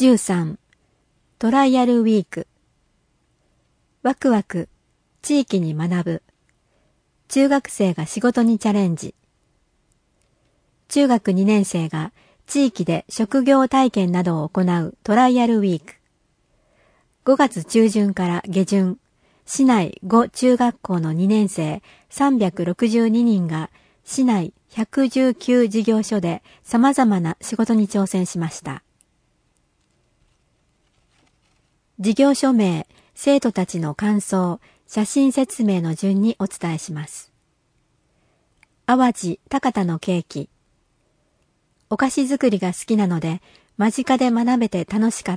13. トライアルウィーク。ワクワク、地域に学ぶ。中学生が仕事にチャレンジ。中学2年生が地域で職業体験などを行うトライアルウィーク。5月中旬から下旬、市内5中学校の2年生362人が市内119事業所で様々な仕事に挑戦しました。事業所名、生徒たちの感想、写真説明の順にお伝えします。淡路高田のケーキ。お菓子作りが好きなので間近で学べて楽しかった。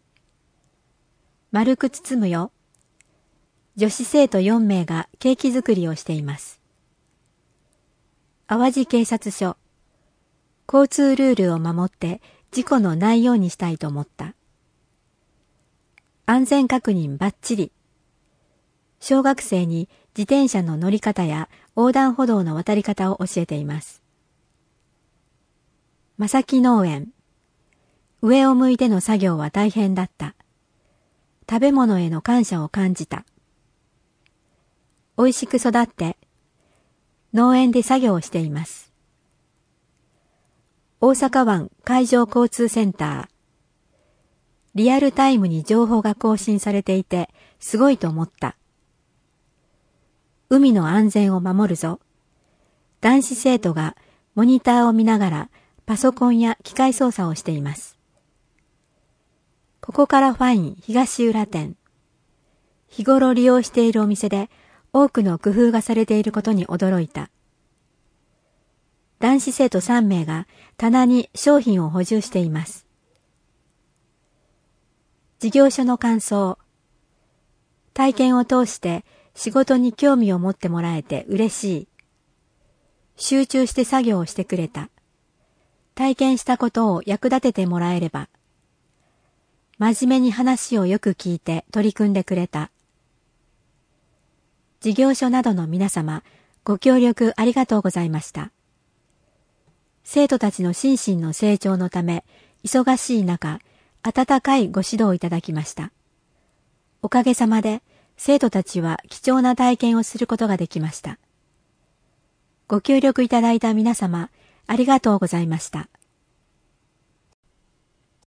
丸く包むよ。女子生徒4名がケーキ作りをしています。淡路警察署。交通ルールを守って事故のないようにしたいと思った。安全確認バッチリ。小学生に自転車の乗り方や横断歩道の渡り方を教えています。正木農園。上を向いての作業は大変だった。食べ物への感謝を感じた。美味しく育って、農園で作業をしています。大阪湾海上交通センター。リアルタイムに情報が更新されていて、すごいと思った。海の安全を守るぞ。男子生徒がモニターを見ながらパソコンや機械操作をしています。ここからファイン東浦店。日頃利用しているお店で多くの工夫がされていることに驚いた。男子生徒3名が棚に商品を補充しています。事業所の感想。体験を通して仕事に興味を持ってもらえて嬉しい。集中して作業をしてくれた。体験したことを役立ててもらえれば。真面目に話をよく聞いて取り組んでくれた。事業所などの皆様、ご協力ありがとうございました。生徒たちの心身の成長のため、忙しい中、温かいご指導いただきました。おかげさまで、生徒たちは貴重な体験をすることができました。ご協力いただいた皆様、ありがとうございました。